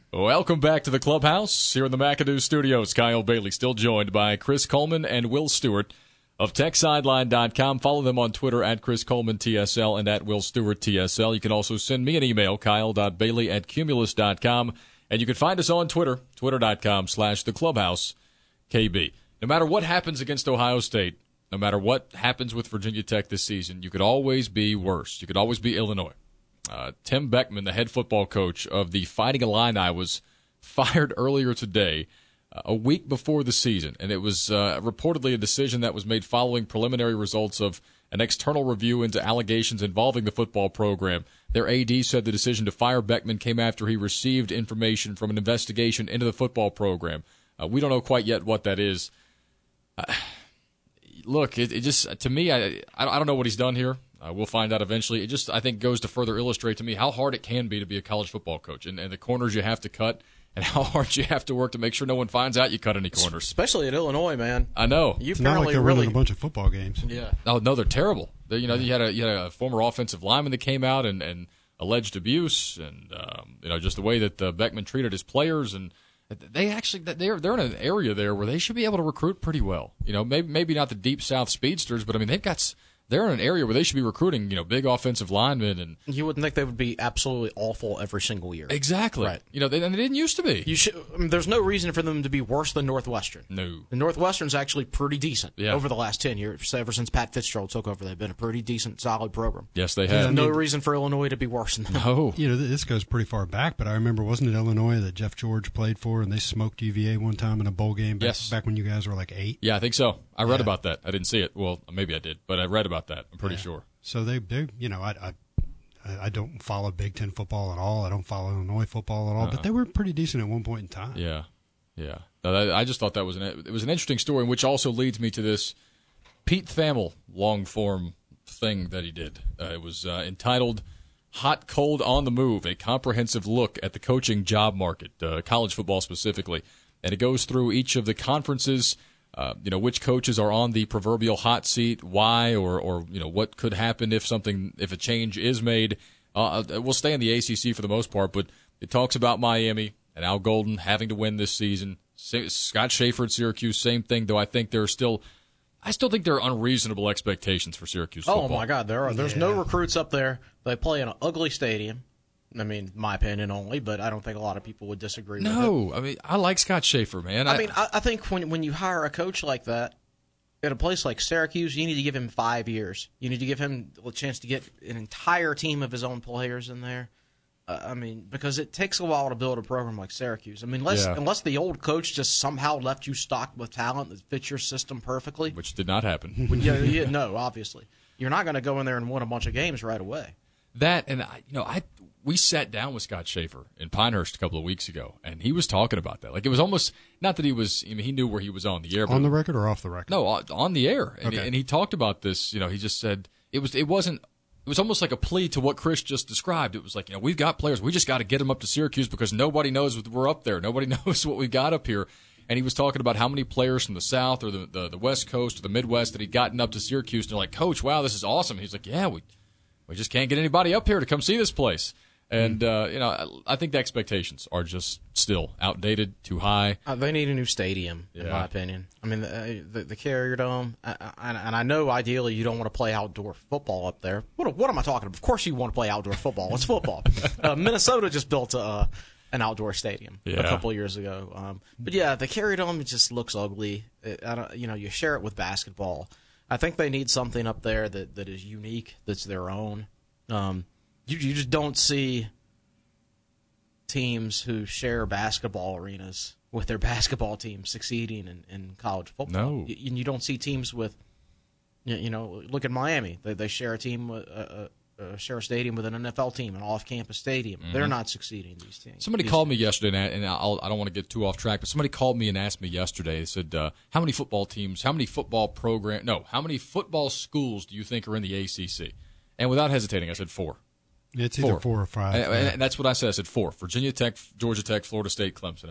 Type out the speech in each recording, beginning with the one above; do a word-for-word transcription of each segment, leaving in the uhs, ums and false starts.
Welcome back to the Clubhouse here in the McAdoo Studios. Kyle Bailey still joined by Chris Coleman and Will Stewart of Tech Sideline dot com. Follow them on Twitter at Chris Coleman T S L and at Will Stewart T S L. You can also send me an email, kyle dot bailey at cumulus dot com. And you can find us on Twitter, twitter dot com slash the Clubhouse K B. No matter what happens against Ohio State, no matter what happens with Virginia Tech this season, you could always be worse. You could always be Illinois. Uh, Tim Beckman, the head football coach of the Fighting Illini, was fired earlier today, uh, a week before the season. And it was uh, reportedly a decision that was made following preliminary results of an external review into allegations involving the football program. Their A D said the decision to fire Beckman came after he received information from an investigation into the football program. Uh, we don't know quite yet what that is. Uh, look, it, it just, to me, I, I don't know what he's done here. Uh, we'll find out eventually. It just, I think, goes to further illustrate to me how hard it can be to be a college football coach and, and the corners you have to cut and how hard you have to work to make sure no one finds out you cut any corners. Especially at Illinois, man. I know. You it's not like they're really... winning a bunch of football games. Yeah. Oh, no, they're terrible. They, you know, you had a you had a former offensive lineman that came out and, and alleged abuse and, um, you know, just the way that uh, Beckman treated his players. And they actually, they're, they're in an area there where they should be able to recruit pretty well. You know, maybe, maybe not the deep South speedsters, but, I mean, they've got – they're in an area where they should be recruiting, you know, big offensive linemen, and you wouldn't think they would be absolutely awful every single year. Exactly. Right. You know, they, and they didn't used to be. You should. I mean, there's no reason for them to be worse than Northwestern. No. The Northwestern's actually pretty decent yeah. over the last ten years. Ever since Pat Fitzgerald took over, they've been a pretty decent, solid program. Yes, they have. There's I no mean, reason for Illinois to be worse than them. No. You know, this goes pretty far back, but I remember, wasn't it Illinois that Jeff George played for, and they smoked U V A one time in a bowl game back, yes. back when you guys were like eight? Yeah, I think so. I read yeah. about that. I didn't see it. Well, maybe I did, but I read about that. I'm pretty yeah. sure. So they, they, you know, I, I, I don't follow Big Ten football at all. I don't follow Illinois football at all. Uh-uh. But they were pretty decent at one point in time. Yeah, yeah. No, that, I just thought that was an it was an interesting story, which also leads me to this Pete Thamel long form thing that he did. Uh, it was uh, entitled "Hot Cold on the Move: A Comprehensive Look at the Coaching Job Market, uh, college football specifically," and it goes through each of the conferences. Uh, you know, which coaches are on the proverbial hot seat, why, or, or you know, what could happen if something, if a change is made. Uh, we'll stay in the A C C for the most part, but it talks about Miami and Al Golden having to win this season. Scott Schaefer at Syracuse, same thing, though I think there are still, I still think there are unreasonable expectations for Syracuse football. Oh, my God, there are. There's yeah. no recruits up there. They play in an ugly stadium. I mean, my opinion only, but I don't think a lot of people would disagree with it. No, I mean, I like Scott Schaefer, man. I, I mean, I, I think when when you hire a coach like that at a place like Syracuse, you need to give him five years. You need to give him a chance to get an entire team of his own players in there. Uh, I mean, because it takes a while to build a program like Syracuse. I mean, unless, yeah. unless the old coach just somehow left you stocked with talent that fits your system perfectly. Which did not happen. When, yeah, yeah, no, obviously. You're not going to go in there and win a bunch of games right away. That, and, I, you know, I we sat down with Scott Schaefer in Pinehurst a couple of weeks ago, and he was talking about that. Like, it was almost, not that he was, I mean, he knew where he was on the air. But on the record or off the record? No, on the air. And, okay. he, and he talked about this, you know, he just said, it was, it wasn't, it was almost like a plea to what Chris just described. It was like, you know, we've got players, we just got to get them up to Syracuse because nobody knows we're up there. Nobody knows what we've got up here. And he was talking about how many players from the South or the, the, the West Coast or the Midwest that he'd gotten up to Syracuse. And they're like, Coach, wow, this is awesome. He's like, yeah, we we just can't get anybody up here to come see this place. And, uh, you know, I think the expectations are just still outdated, too high. Uh, they need a new stadium, in yeah. my opinion. I mean, the, the, the Carrier Dome, I, I, and I know ideally you don't want to play outdoor football up there. What, what am I talking about? Of course you want to play outdoor football. It's football. uh, Minnesota just built a, an outdoor stadium yeah. a couple of years ago. Um, but, yeah, the Carrier Dome just looks ugly. It, I don't, you know, you share it with basketball. I think they need something up there that, that is unique, that's their own. Um, you, you just don't see teams who share basketball arenas with their basketball team succeeding in, in college football. No. You, you don't see teams with, you know, look at Miami. They they share a team, uh, uh, uh, share a stadium with an N F L team, an off-campus stadium. Mm-hmm. They're not succeeding, these teams. Somebody these called teams. me yesterday, and I'll, I don't want to get too off track, but somebody called me and asked me yesterday, they said, uh, how many football teams, how many football program, no, how many football schools do you think are in the A C C? And without hesitating, I said four. It's either four, four or five. And, yeah. and that's what I said. I said four. Virginia Tech, Georgia Tech, Florida State, Clemson. I said,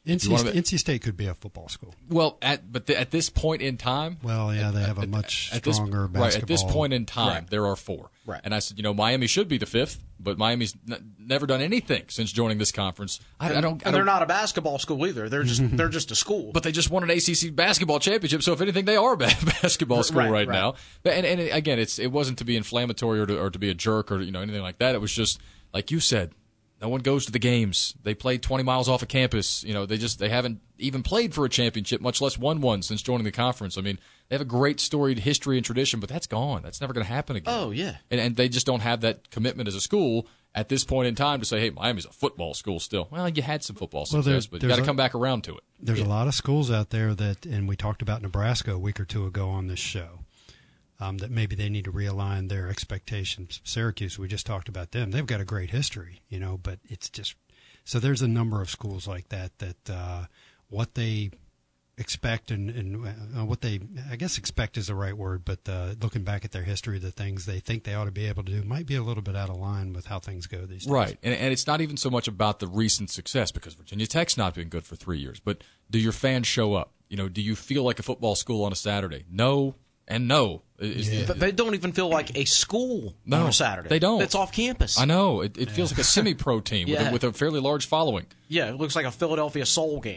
N C, wanna, N C State could be a football school. Well, at but the, at this point in time, well, yeah, they have at, a much at, stronger at this, basketball. Right, at this point in time, right. there are four. Right. And I said, you know, Miami should be the fifth, but Miami's n- never done anything since joining this conference. I, and, I don't. I and don't, they're not a basketball school either. They're just they're just a school. But they just won an A C C basketball championship, so if anything, they are a basketball school right, right, right. now. But, and, and again, it's it wasn't to be inflammatory or to, or to be a jerk or you know anything like that. It was just like you said. No one goes to the games. They played twenty miles off of campus. You know, they just they haven't even played for a championship, much less won one since joining the conference. I mean, they have a great storied history and tradition, but that's gone. That's never going to happen again. Oh, yeah. And, and they just don't have that commitment as a school at this point in time to say, hey, Miami's a football school still. Well, you had some football success, well, there, but you got to a, come back around to it. There's yeah. a lot of schools out there that, and we talked about Nebraska a week or two ago on this show. Um, that maybe they need to realign their expectations. Syracuse, we just talked about them. They've got a great history, you know, but it's just so there's a number of schools like that that uh, what they expect and, and uh, what they I guess expect is the right word, but uh, looking back at their history, the things they think they ought to be able to do might be a little bit out of line with how things go these days. Right, and, and it's not even so much about the recent success because Virginia Tech's not been good for three years, but do your fans show up? You know, do you feel like a football school on a Saturday? No. And no, is Yeah. the, They don't even feel like a school No, on a Saturday. they don't. It's off campus. I know it, it feels like a semi-pro team with, Yeah. a, with a fairly large following. Yeah, it looks like a Philadelphia Soul game.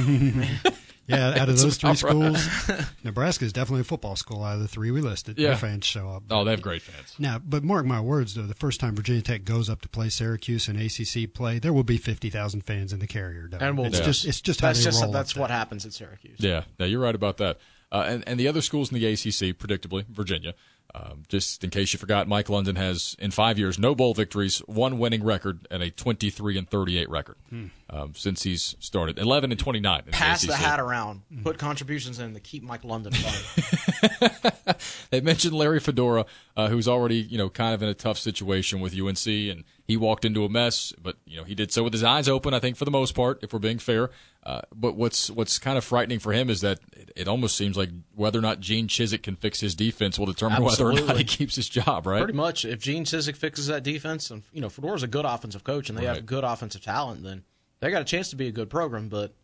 Yeah, out of It's those three about right. schools, Nebraska is definitely a football school out of the three we listed. Yeah. Their fans show up. Oh, they have great fans. Now, but mark my words, though, the first time Virginia Tech goes up to play Syracuse in A C C play, there will be fifty thousand fans in the Carrier Dome. And we'll it's Yeah. just it's just how that's they just roll that's up what there. happens at Syracuse. Yeah, yeah, you're right about that. Uh, and, and the other schools in the A C C, predictably, Virginia. Um, just in case you forgot, Mike London has, in five years, no bowl victories, one winning record, and a twenty-three and thirty-eight record Hmm. um, since he's started. eleven and twenty-nine. In Pass the, the A C C. hat around. Put contributions in to keep Mike London fun. They mentioned Larry Fedora, uh, who's already, you know, kind of in a tough situation with U N C, and he walked into a mess, but you know he did so with his eyes open. I think for the most part, if we're being fair. Uh, but what's what's kind of frightening for him is that it, it almost seems like whether or not Gene Chizik can fix his defense will determine whether or not Absolutely. he keeps his job. Right? Pretty much, if Gene Chizik fixes that defense, and you know Fedora's a good offensive coach, and they Right. have good offensive talent, then they got a chance to be a good program. But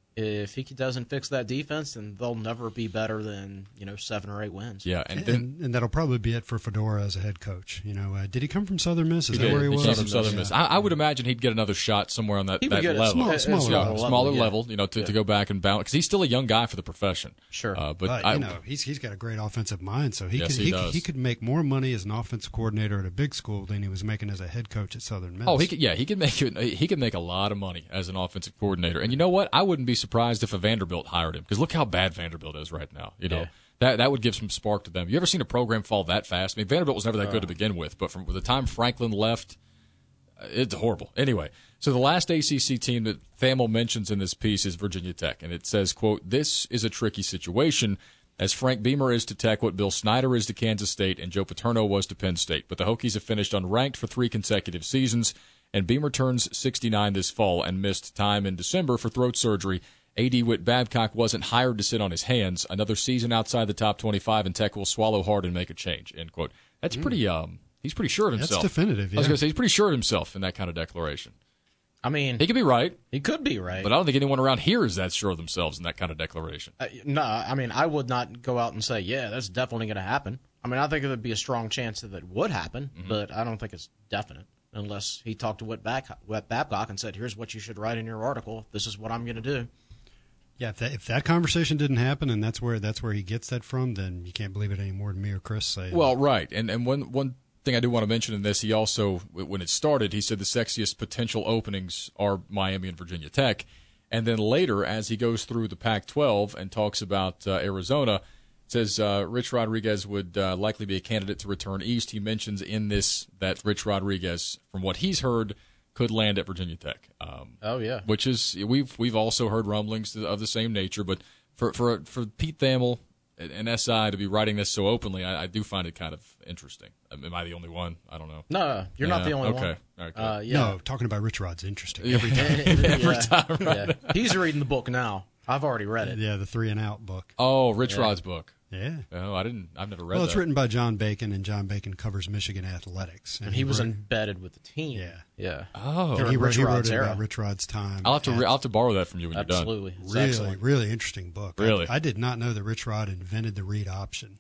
if he doesn't fix that defense, then they'll never be better than you know seven or eight wins. Yeah, and then And, and that'll probably be it for Fedora as a head coach. You know, uh, did he come from Southern Miss? Is he that did. where he He was? came from Southern Yeah. Miss. I, I would imagine he'd get another shot somewhere on that, He would that get a level. small- Small- smaller yeah, level, smaller yeah. level, you know, to, to go back and bounce because he's still a young guy for the profession. Sure. uh, but, But I, you know, he's he's got a great offensive mind, so he Yes, could he he, does. could, he could make more money as an offensive coordinator at a big school than he was making as a head coach at Southern Miss. oh, he could, yeah, he could make it, he could make a lot of money as an offensive coordinator. And you know what? I wouldn't be surprised if a Vanderbilt hired him because look how bad Vanderbilt is right now. You know. Yeah. That that would give some spark to them. You ever seen a program fall that fast? I mean, Vanderbilt was never that good to begin with, but from the time Franklin left, uh, it's horrible. Anyway, so the last A C C team that Thamel mentions in this piece is Virginia Tech, and it says, quote, "This is a tricky situation, as Frank Beamer is to Tech what Bill Snyder is to Kansas State and Joe Paterno was to Penn State. But the Hokies have finished unranked for three consecutive seasons, and Beamer turns sixty-nine this fall and missed time in December for throat surgery. A D Whit Babcock wasn't hired to sit on his hands. Another season outside the top twenty-five, and Tech will swallow hard and make a change." End quote. That's pretty. Um, he's pretty sure of That's himself. definitive, I was yeah. going to say he's pretty sure of himself in that kind of declaration. I mean, He could be right, he could be right. but I don't think anyone around here is that sure of themselves in that kind of declaration. Uh, no, I mean, I would not go out and say, yeah, that's definitely going to happen. I mean, I think there would be a strong chance that it would happen, Mm-hmm. but I don't think it's definite unless he talked to Whit, Back- Whit Babcock and said, here's what you should write in your article. This is what I'm going to do. Yeah, if that, if that conversation didn't happen, and that's where that's where he gets that from, then you can't believe it any more than me or Chris say. Well, right, and and one one thing I do want to mention in this, he also, when it started, he said the sexiest potential openings are Miami and Virginia Tech, and then later, as he goes through the Pac twelve and talks about uh, Arizona, says uh, Rich Rodriguez would uh, likely be a candidate to return east. He mentions in this that Rich Rodriguez, from what he's heard, could land at Virginia Tech. Um, Oh, yeah. which is we've we've also heard rumblings of the same nature. But for for for Pete Thamel and S I to be writing this so openly, I, I do find it kind of interesting. Am I the only one? I don't know. No, you're not Yeah, the only okay. one. All right, good. Uh, yeah. No, talking about Rich Rod's interesting. Every time. Every time, right? Yeah. He's reading the book now. I've already read it. Yeah, the three and out book. Oh, Rich Yeah. Rod's book. Yeah. Oh, I didn't. I've never read Well, that. it's written by John Bacon, and John Bacon covers Michigan athletics. And he was wrote, embedded with the team. Yeah. Yeah. Oh. and he, wrote, Rich he wrote Rod's it era. about Rich Rod's time. I'll have to. at- Re- I'll have to borrow that from you when you're done. Absolutely. It's really, excellent. really interesting book. Really? I, I did not know that Rich Rod invented the read option.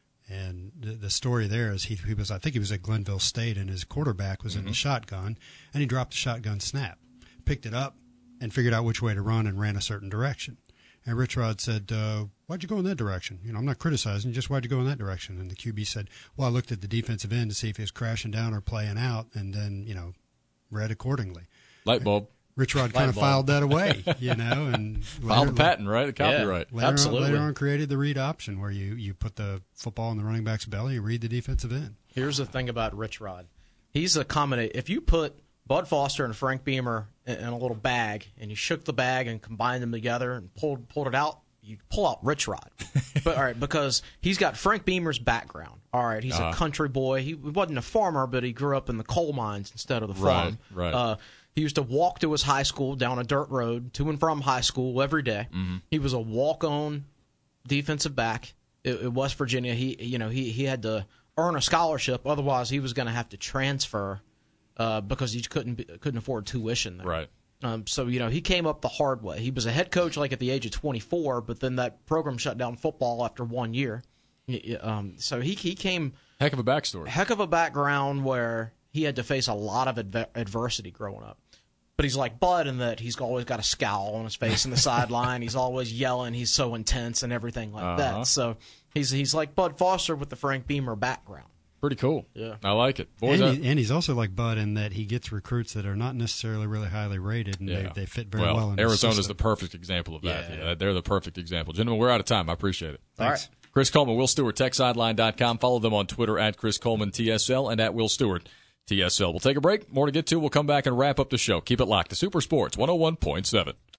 And the, the story there is he, he was, I think he was at Glenville State, and his quarterback was Mm-hmm. in the shotgun, and he dropped the shotgun snap, picked it up, and figured out which way to run and ran a certain direction. And Rich Rod said, uh, why'd you go in that direction? You know, I'm not criticizing, just why'd you go in that direction? And the Q B said, well, I looked at the defensive end to see if he was crashing down or playing out, and then, you know, read accordingly. Light bulb. Rich Rod kind of bulb. filed that away, you know, and Filed the later- patent, right? The copyright. Later Absolutely. On, later on, created the read option where you, you put the football in the running back's belly, you read the defensive end. Here's the thing about Rich Rod. He's a combination. If you put Bud Foster and Frank Beamer in, in a little bag, and you shook the bag and combined them together and pulled pulled it out, you pull out Rich Rod. But all right, because he's got Frank Beamer's background. All right, he's Uh-huh. a country boy. He wasn't a farmer, but he grew up in the coal mines instead of the farm. Right, right. Uh, he used to walk to his high school down a dirt road to and from high school every day. Mm-hmm. He was a walk-on defensive back at, at West Virginia. He, you know, he he had to earn a scholarship, otherwise he was going to have to transfer uh, because he couldn't be, couldn't afford tuition there. Right. Um, so you know, he came up the hard way. He was a head coach like at the age of twenty-four, but then that program shut down football after one year. Y- y- Um, so he he came Heck of a backstory. heck of a background where he had to face a lot of adver- adversity growing up. But he's like Bud in that he's always got a scowl on his face in the sideline. He's always yelling. He's so intense and everything like Uh-huh. that. So he's he's like Bud Foster with the Frank Beamer background. Pretty cool. Yeah. I like it. Boys, And, I- he, and he's also like Bud in that he gets recruits that are not necessarily really highly rated, and yeah. they, they fit very well, well in Arizona's his the system. perfect example of that. Yeah. Yeah, they're the perfect example. Gentlemen, we're out of time. I appreciate it. All right. Chris Coleman, Will Stewart, tech sideline dot com. Follow them on Twitter at Chris Coleman T S L and at Will Stewart T S L. We'll take a break. More to get to. We'll come back and wrap up the show. Keep it locked to Super Sports one oh one point seven.